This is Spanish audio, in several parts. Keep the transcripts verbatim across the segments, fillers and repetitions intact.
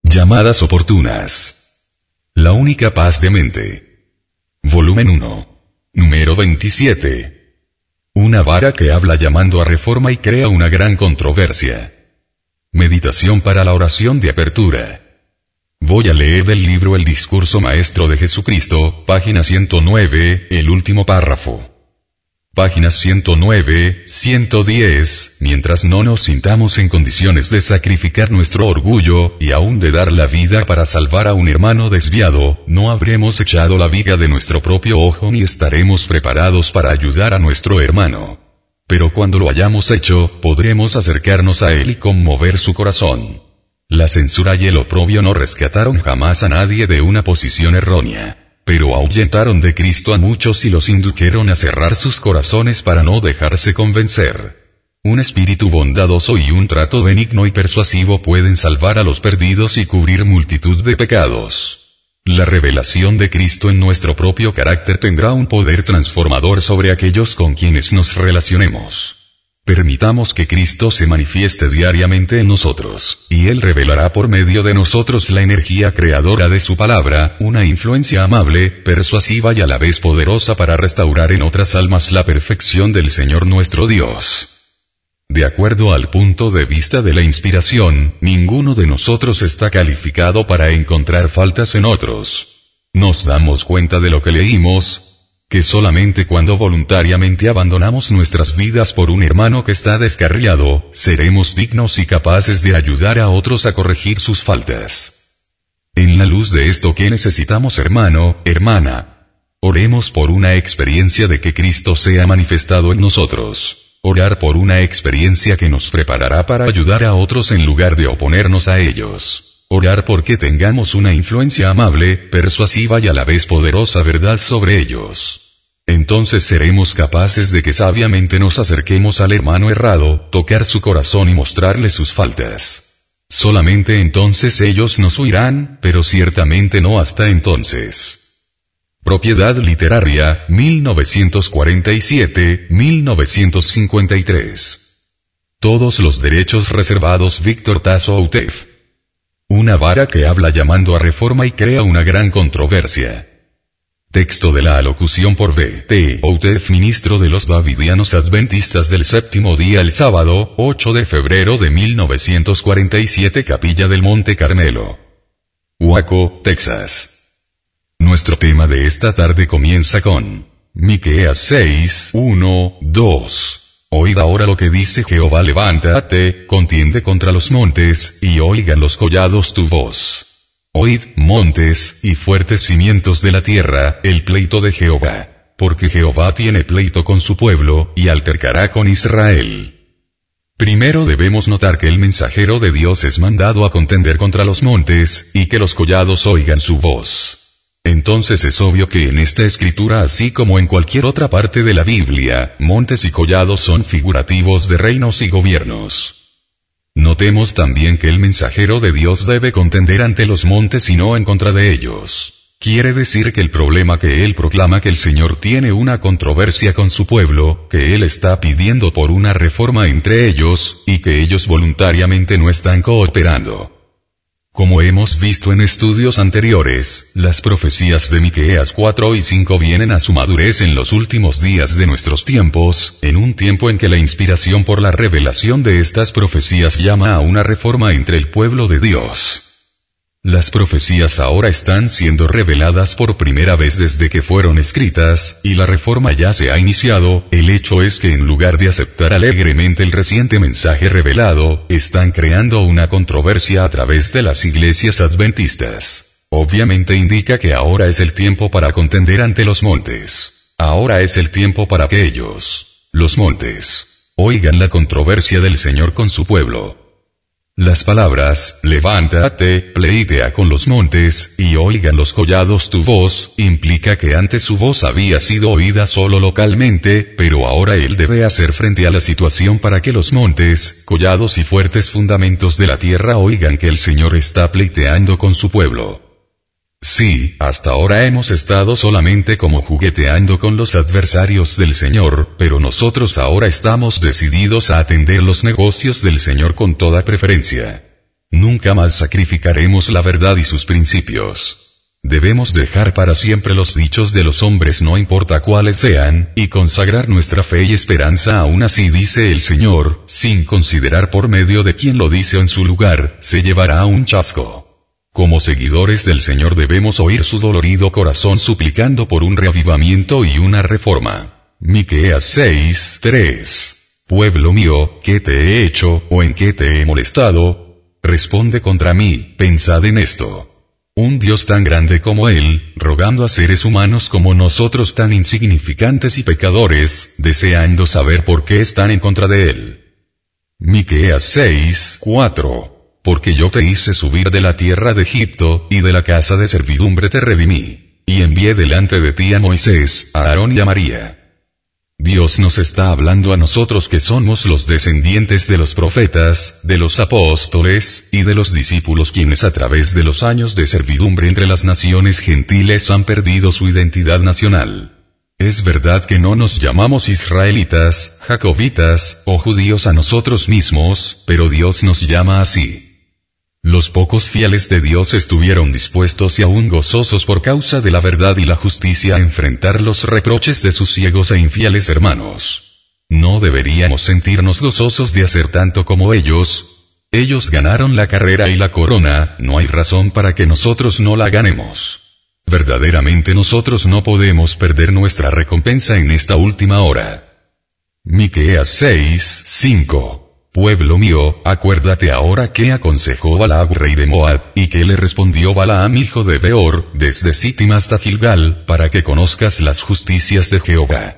Llamadas oportunas. La única paz de mente. Volumen uno. Número veintisiete. Una vara que habla llamando a reforma y crea una gran controversia. Meditación para la oración de apertura. Voy a leer del libro El Discurso Maestro de Jesucristo, página ciento nueve, el último párrafo. Páginas ciento nueve, ciento diez, mientras no nos sintamos en condiciones de sacrificar nuestro orgullo, y aún de dar la vida para salvar a un hermano desviado, no habremos echado la viga de nuestro propio ojo ni estaremos preparados para ayudar a nuestro hermano. Pero cuando lo hayamos hecho, podremos acercarnos a él y conmover su corazón. La censura y el oprobio no rescataron jamás a nadie de una posición errónea. Pero ahuyentaron de Cristo a muchos y los indujeron a cerrar sus corazones para no dejarse convencer. Un espíritu bondadoso y un trato benigno y persuasivo pueden salvar a los perdidos y cubrir multitud de pecados. La revelación de Cristo en nuestro propio carácter tendrá un poder transformador sobre aquellos con quienes nos relacionemos. Permitamos que Cristo se manifieste diariamente en nosotros, y Él revelará por medio de nosotros la energía creadora de su palabra, una influencia amable, persuasiva y a la vez poderosa para restaurar en otras almas la perfección del Señor nuestro Dios. De acuerdo al punto de vista de la inspiración, ninguno de nosotros está calificado para encontrar faltas en otros. Nos damos cuenta de lo que leímos, que solamente cuando voluntariamente abandonamos nuestras vidas por un hermano que está descarriado, seremos dignos y capaces de ayudar a otros a corregir sus faltas. En la luz de esto, ¿qué necesitamos, hermano, hermana? Oremos por una experiencia de que Cristo sea manifestado en nosotros. Orar por una experiencia que nos preparará para ayudar a otros en lugar de oponernos a ellos. Orar porque tengamos una influencia amable, persuasiva y a la vez poderosa verdad sobre ellos. Entonces seremos capaces de que sabiamente nos acerquemos al hermano errado, tocar su corazón y mostrarle sus faltas. Solamente entonces ellos nos oirán, pero ciertamente no hasta entonces. Propiedad literaria, mil novecientos cuarenta y siete a mil novecientos cincuenta y tres. Todos los derechos reservados. Víctor Tasso Outef. Una vara que habla llamando a reforma y crea una gran controversia. Texto de la alocución por V T Outef, ministro de los Davidianos Adventistas del Séptimo Día, el sábado, ocho de febrero de mil novecientos cuarenta y siete, Capilla del Monte Carmelo, Waco, Texas. Nuestro tema de esta tarde comienza con Miqueas seis, uno, dos. Oíd ahora lo que dice Jehová: levántate, contiende contra los montes, y oigan los collados tu voz. Oíd, montes, y fuertes cimientos de la tierra, el pleito de Jehová. Porque Jehová tiene pleito con su pueblo, y altercará con Israel. Primero debemos notar que el mensajero de Dios es mandado a contender contra los montes, y que los collados oigan su voz. Entonces es obvio que en esta escritura, así como en cualquier otra parte de la Biblia, montes y collados son figurativos de reinos y gobiernos. Notemos también que el mensajero de Dios debe contender ante los montes y no en contra de ellos. Quiere decir que el problema que él proclama, que el Señor tiene una controversia con su pueblo, que él está pidiendo por una reforma entre ellos, y que ellos voluntariamente no están cooperando. Como hemos visto en estudios anteriores, las profecías de Miqueas cuatro y cinco vienen a su madurez en los últimos días de nuestros tiempos, en un tiempo en que la inspiración por la revelación de estas profecías llama a una reforma entre el pueblo de Dios. Las profecías ahora están siendo reveladas por primera vez desde que fueron escritas, y la reforma ya se ha iniciado. El hecho es que en lugar de aceptar alegremente el reciente mensaje revelado, están creando una controversia a través de las iglesias adventistas. Obviamente indica que ahora es el tiempo para contender ante los montes. Ahora es el tiempo para que ellos, los montes, oigan la controversia del Señor con su pueblo. Las palabras, levántate, pleitea con los montes, y oigan los collados tu voz, implica que antes su voz había sido oída solo localmente, pero ahora él debe hacer frente a la situación para que los montes, collados y fuertes fundamentos de la tierra oigan que el Señor está pleiteando con su pueblo. Sí, hasta ahora hemos estado solamente como jugueteando con los adversarios del Señor, pero nosotros ahora estamos decididos a atender los negocios del Señor con toda preferencia. Nunca más sacrificaremos la verdad y sus principios. Debemos dejar para siempre los dichos de los hombres no importa cuáles sean, y consagrar nuestra fe y esperanza aún así dice el Señor, sin considerar por medio de quien lo dice en su lugar, se llevará un chasco. Como seguidores del Señor debemos oír su dolorido corazón suplicando por un reavivamiento y una reforma. Miqueas seis, tres. Pueblo mío, ¿qué te he hecho, o en qué te he molestado? Responde contra mí, pensad en esto. Un Dios tan grande como Él, rogando a seres humanos como nosotros tan insignificantes y pecadores, deseando saber por qué están en contra de Él. Miqueas seis, cuatro. Porque yo te hice subir de la tierra de Egipto, y de la casa de servidumbre te redimí, y envié delante de ti a Moisés, a Aarón y a María. Dios nos está hablando a nosotros que somos los descendientes de los profetas, de los apóstoles, y de los discípulos quienes a través de los años de servidumbre entre las naciones gentiles han perdido su identidad nacional. Es verdad que no nos llamamos israelitas, jacobitas, o judíos a nosotros mismos, pero Dios nos llama así. Los pocos fieles de Dios estuvieron dispuestos y aún gozosos por causa de la verdad y la justicia a enfrentar los reproches de sus ciegos e infieles hermanos. ¿No deberíamos sentirnos gozosos de hacer tanto como ellos? Ellos ganaron la carrera y la corona, no hay razón para que nosotros no la ganemos. Verdaderamente nosotros no podemos perder nuestra recompensa en esta última hora. Miqueas seis, cinco. Pueblo mío, acuérdate ahora que aconsejó Balac rey de Moab, y que le respondió Balaam hijo de Beor, desde Sittim hasta Gilgal, para que conozcas las justicias de Jehová.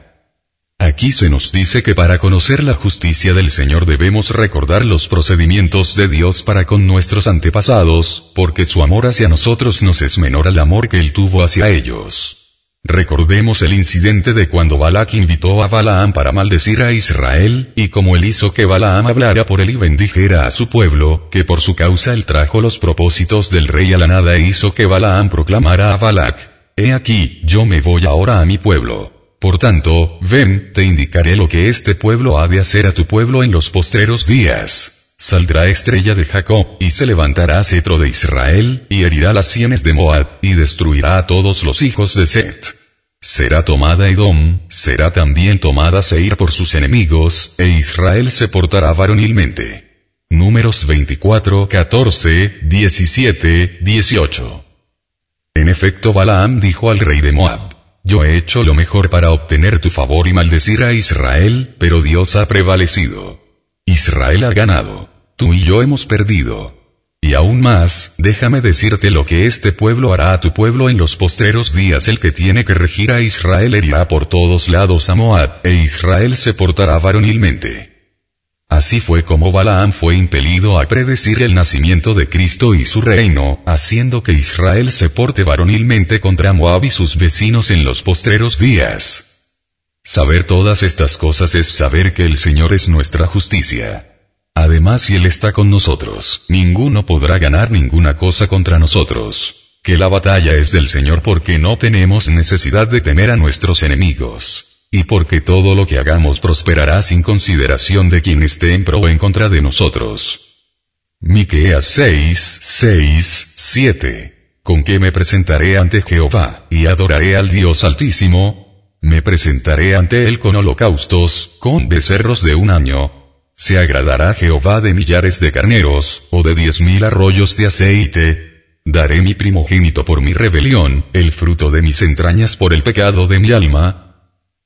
Aquí se nos dice que para conocer la justicia del Señor debemos recordar los procedimientos de Dios para con nuestros antepasados, porque su amor hacia nosotros nos es menor al amor que Él tuvo hacia ellos. Recordemos el incidente de cuando Balac invitó a Balaam para maldecir a Israel, y como él hizo que Balaam hablara por él y bendijera a su pueblo, que por su causa él trajo los propósitos del rey a la nada e hizo que Balaam proclamara a Balac, he aquí, yo me voy ahora a mi pueblo. Por tanto, ven, te indicaré lo que este pueblo ha de hacer a tu pueblo en los postreros días. Saldrá estrella de Jacob, y se levantará cetro de Israel, y herirá las sienes de Moab, y destruirá a todos los hijos de Set. Será tomada Edom, será también tomada Seir por sus enemigos, e Israel se portará varonilmente. Números veinticuatro, catorce, diecisiete, dieciocho. En efecto Balaam dijo al rey de Moab, yo he hecho lo mejor para obtener tu favor y maldecir a Israel, pero Dios ha prevalecido. Israel ha ganado. Tú y yo hemos perdido. Y aún más, déjame decirte lo que este pueblo hará a tu pueblo en los postreros días. El que tiene que regir a Israel herirá por todos lados a Moab, e Israel se portará varonilmente. Así fue como Balaam fue impelido a predecir el nacimiento de Cristo y su reino, haciendo que Israel se porte varonilmente contra Moab y sus vecinos en los postreros días. Saber todas estas cosas es saber que el Señor es nuestra justicia. Además, si Él está con nosotros, ninguno podrá ganar ninguna cosa contra nosotros. Que la batalla es del Señor porque no tenemos necesidad de temer a nuestros enemigos. Y porque todo lo que hagamos prosperará sin consideración de quien esté en pro o en contra de nosotros. Miqueas seis, seis, siete. ¿Con qué me presentaré ante Jehová, y adoraré al Dios Altísimo? Me presentaré ante Él con holocaustos, con becerros de un año. ¿Se agradará Jehová de millares de carneros, o de diez mil arroyos de aceite? Daré mi primogénito por mi rebelión, el fruto de mis entrañas por el pecado de mi alma.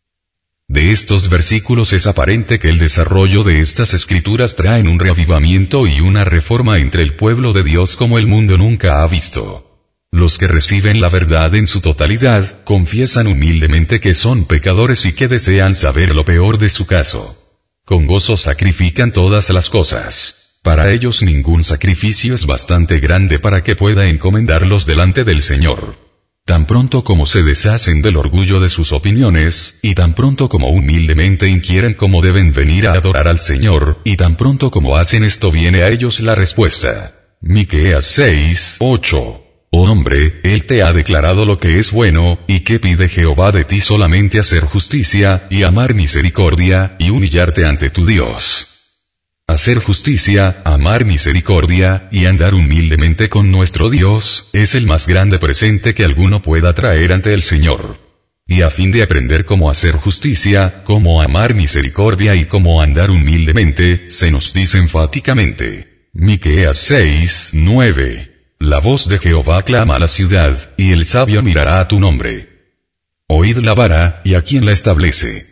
De estos versículos es aparente que el desarrollo de estas escrituras traen un reavivamiento y una reforma entre el pueblo de Dios como el mundo nunca ha visto. Los que reciben la verdad en su totalidad, confiesan humildemente que son pecadores y que desean saber lo peor de su caso. Con gozo sacrifican todas las cosas. Para ellos ningún sacrificio es bastante grande para que pueda encomendarlos delante del Señor. Tan pronto como se deshacen del orgullo de sus opiniones, y tan pronto como humildemente inquieren cómo deben venir a adorar al Señor, y tan pronto como hacen esto viene a ellos la respuesta. Miqueas seis, ocho. Oh hombre, Él te ha declarado lo que es bueno, y que pide Jehová de ti solamente hacer justicia, y amar misericordia, y humillarte ante tu Dios. Hacer justicia, amar misericordia, y andar humildemente con nuestro Dios, es el más grande presente que alguno pueda traer ante el Señor. Y a fin de aprender cómo hacer justicia, cómo amar misericordia y cómo andar humildemente, se nos dice enfáticamente. Miqueas seis, nueve. La voz de Jehová clama a la ciudad, y el sabio mirará a tu nombre. Oíd la vara, y a quien la establece.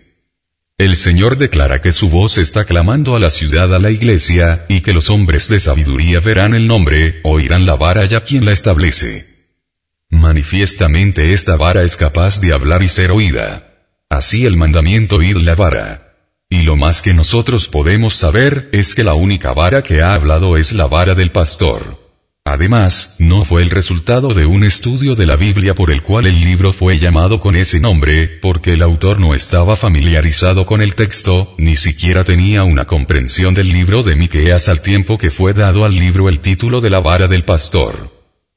El Señor declara que su voz está clamando a la ciudad, a la iglesia, y que los hombres de sabiduría verán el nombre, oirán la vara y a quien la establece. Manifiestamente esta vara es capaz de hablar y ser oída. Así el mandamiento oíd la vara. Y lo más que nosotros podemos saber es que la única vara que ha hablado es la vara del pastor. Además, no fue el resultado de un estudio de la Biblia por el cual el libro fue llamado con ese nombre, porque el autor no estaba familiarizado con el texto, ni siquiera tenía una comprensión del libro de Miqueas al tiempo que fue dado al libro el título de la vara del pastor.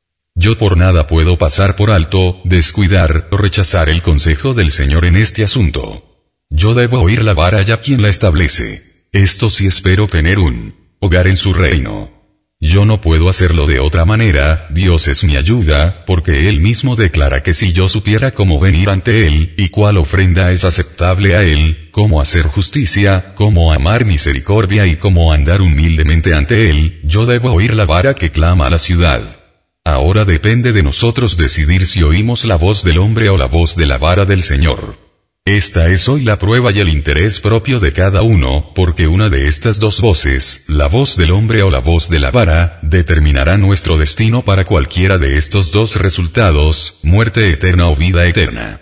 Yo por nada puedo pasar por alto, descuidar o rechazar el consejo del Señor en este asunto. Yo debo oír la vara y a quien la establece. Esto sí espero tener un hogar en su reino. Yo no puedo hacerlo de otra manera, Dios es mi ayuda, porque Él mismo declara que si yo supiera cómo venir ante Él, y cuál ofrenda es aceptable a Él, cómo hacer justicia, cómo amar misericordia y cómo andar humildemente ante Él, yo debo oír la vara que clama a la ciudad. Ahora depende de nosotros decidir si oímos la voz del hombre o la voz de la vara del Señor. Esta es hoy la prueba y el interés propio de cada uno, porque una de estas dos voces, la voz del hombre o la voz de la vara, determinará nuestro destino para cualquiera de estos dos resultados, muerte eterna o vida eterna.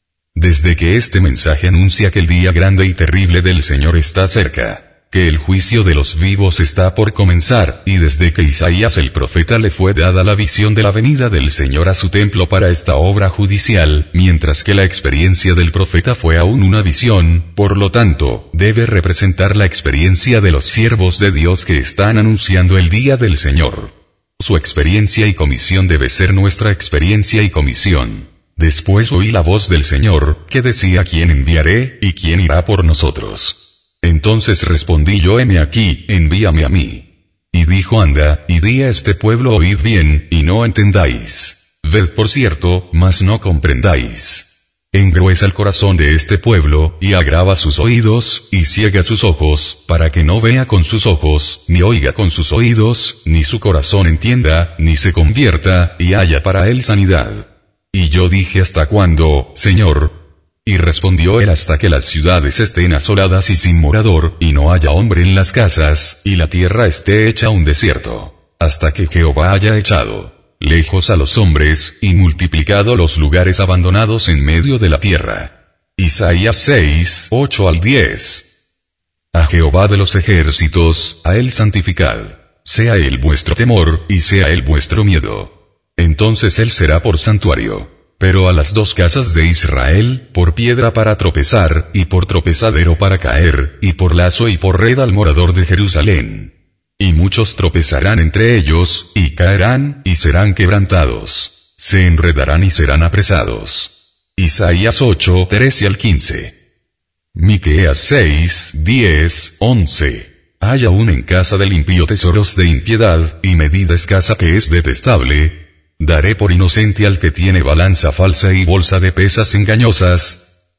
Desde que este mensaje anuncia que el día grande y terrible del Señor está cerca, que el juicio de los vivos está por comenzar, y desde que Isaías el profeta le fue dada la visión de la venida del Señor a su templo para esta obra judicial, mientras que la experiencia del profeta fue aún una visión, por lo tanto, debe representar la experiencia de los siervos de Dios que están anunciando el día del Señor. Su experiencia y comisión debe ser nuestra experiencia y comisión. Después oí la voz del Señor, que decía: ¿quién enviaré, y quién irá por nosotros? Entonces respondí yo: heme aquí, envíame a mí. Y dijo: anda, y di a este pueblo: oíd bien, y no entendáis. Ved por cierto, mas no comprendáis. Engruesa el corazón de este pueblo, y agrava sus oídos, y ciega sus ojos, para que no vea con sus ojos, ni oiga con sus oídos, ni su corazón entienda, ni se convierta, y haya para él sanidad. Y yo dije: ¿hasta cuándo, Señor? Y respondió él: hasta que las ciudades estén asoladas y sin morador, y no haya hombre en las casas, y la tierra esté hecha un desierto, hasta que Jehová haya echado lejos a los hombres, y multiplicado los lugares abandonados en medio de la tierra. Isaías seis, ocho al diez. A Jehová de los ejércitos, a él santificad. Sea él vuestro temor, y sea él vuestro miedo. Entonces él será por santuario. Pero a las dos casas de Israel, por piedra para tropezar, y por tropezadero para caer, y por lazo y por red al morador de Jerusalén. Y muchos tropezarán entre ellos, y caerán, y serán quebrantados. Se enredarán y serán apresados. Isaías ocho, trece al quince. Miqueas seis, diez, once. Hay aún en casa del impío tesoros de impiedad, y medida escasa que es detestable. Daré por inocente al que tiene balanza falsa y bolsa de pesas engañosas.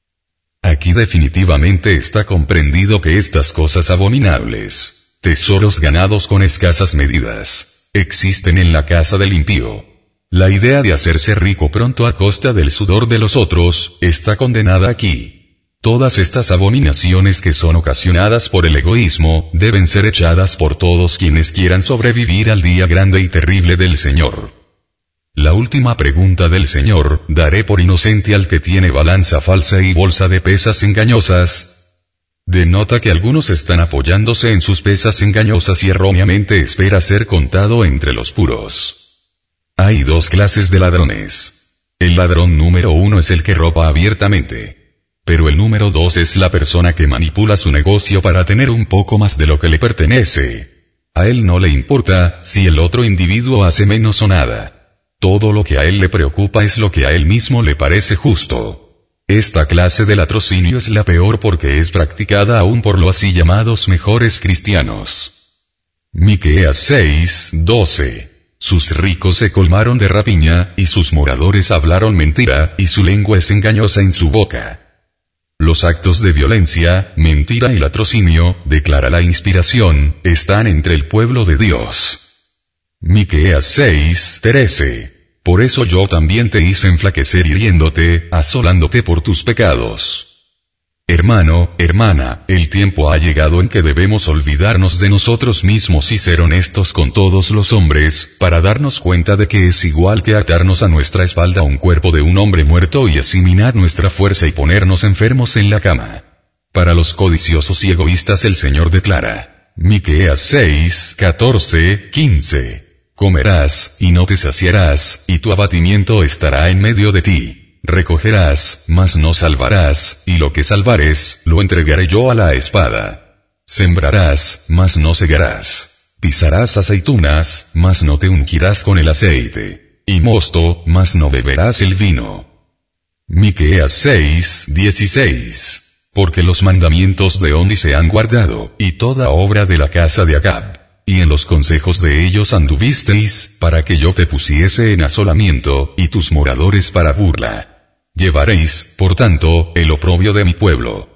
Aquí definitivamente está comprendido que estas cosas abominables, tesoros ganados con escasas medidas, existen en la casa del impío. La idea de hacerse rico pronto a costa del sudor de los otros, está condenada aquí. Todas estas abominaciones que son ocasionadas por el egoísmo, deben ser echadas por todos quienes quieran sobrevivir al día grande y terrible del Señor. La última pregunta del Señor: ¿daré por inocente al que tiene balanza falsa y bolsa de pesas engañosas? Denota que algunos están apoyándose en sus pesas engañosas y erróneamente espera ser contado entre los puros. Hay dos clases de ladrones. El ladrón número uno es el que roba abiertamente. Pero el número dos es la persona que manipula su negocio para tener un poco más de lo que le pertenece. A él no le importa si el otro individuo hace menos o nada. Todo lo que a él le preocupa es lo que a él mismo le parece justo. Esta clase de latrocinio es la peor porque es practicada aún por los así llamados mejores cristianos. Miqueas seis, doce. Sus ricos se colmaron de rapiña, y sus moradores hablaron mentira, y su lengua es engañosa en su boca. Los actos de violencia, mentira y latrocinio, declara la inspiración, están entre el pueblo de Dios. Miqueas seis, trece. Por eso yo también te hice enflaquecer hiriéndote, asolándote por tus pecados. Hermano, hermana, el tiempo ha llegado en que debemos olvidarnos de nosotros mismos y ser honestos con todos los hombres, para darnos cuenta de que es igual que atarnos a nuestra espalda un cuerpo de un hombre muerto y asimilar nuestra fuerza y ponernos enfermos en la cama. Para los codiciosos y egoístas el Señor declara, Miqueas seis, catorce, quince. Comerás, y no te saciarás, y tu abatimiento estará en medio de ti. Recogerás, mas no salvarás, y lo que salvares, lo entregaré yo a la espada. Sembrarás, mas no segarás. Pisarás aceitunas, mas no te ungirás con el aceite. Y mosto, mas no beberás el vino. Miqueas seis, dieciséis. Porque los mandamientos de Oni se han guardado, y toda obra de la casa de Acab. Y en los consejos de ellos anduvisteis, para que yo te pusiese en asolamiento, y tus moradores para burla. Llevaréis, por tanto, el oprobio de mi pueblo.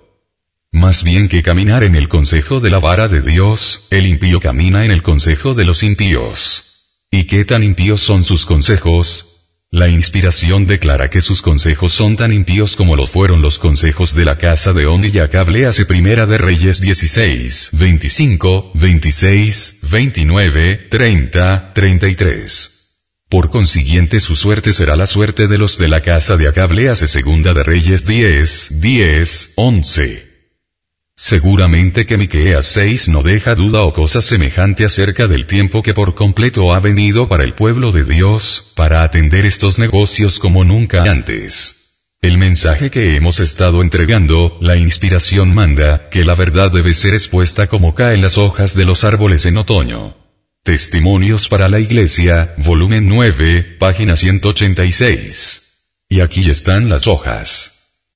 Más bien que caminar en el consejo de la vara de Dios, el impío camina en el consejo de los impíos. ¿Y qué tan impíos son sus consejos? La inspiración declara que sus consejos son tan impíos como lo fueron los consejos de la casa de Oni y Acab. Léase Primera de Reyes dieciséis, veinticinco, veintiséis, veintinueve, treinta, treinta y tres. Por consiguiente su suerte será la suerte de los de la casa de Acab. Léase Segunda de Reyes diez, diez, once. Seguramente que Miqueas seis no deja duda o cosa semejante acerca del tiempo que por completo ha venido para el pueblo de Dios, para atender estos negocios como nunca antes. El mensaje que hemos estado entregando, la inspiración manda, que la verdad debe ser expuesta como caen las hojas de los árboles en otoño. Testimonios para la Iglesia, volumen nueve, página ciento ochenta y seis. Y aquí están las hojas.